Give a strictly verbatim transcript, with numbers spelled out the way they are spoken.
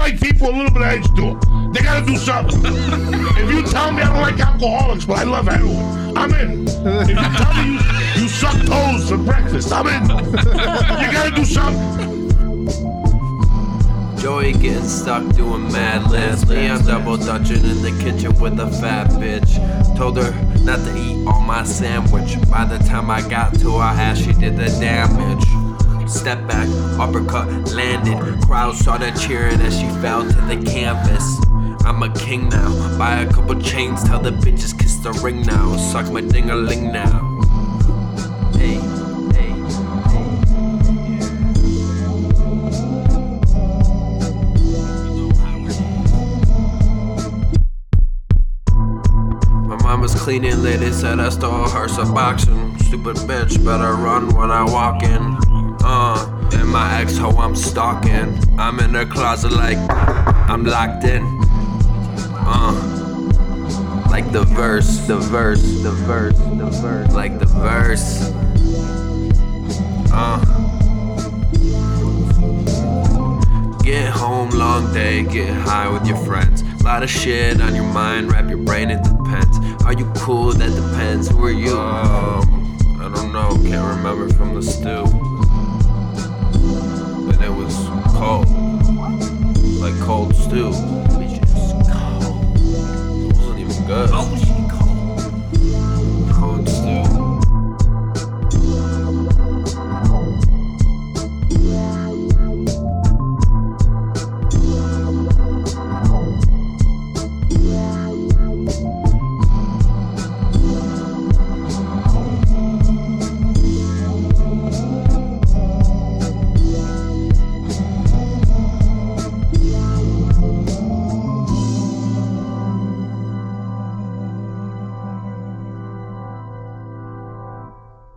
like people with a little bit of edge to them. They gotta do something. If you tell me I don't like alcoholics, but I love heroin, I'm in. If you tell me you, you suck toes for breakfast, I'm in. You gotta do something. Joey getting stuck doing mad libs. Me, I'm double dutching in the kitchen with a fat bitch. Told her not to eat all my sandwich. By the time I got to her house, she did the damage. Step back, uppercut, landed. Crowd started cheering as she fell to the canvas. I'm a king now. Buy a couple chains, tell the bitches kiss the ring now. Suck my ding-a-ling now. Hey, hey, hey. My mom was cleaning, lady said I stole her Suboxone. Stupid bitch, better run when I walk in. Uh, and my ex-ho I'm stalking. I'm in her closet like I'm locked in. Uh, like the verse, the verse, the verse, the verse, like the verse. Uh, get home, long day, get high with your friends. Lot of shit on your mind, wrap your brain, it depends. Are you cool? That depends. Who are you? Um, I don't know, can't remember from the stew. It was cold.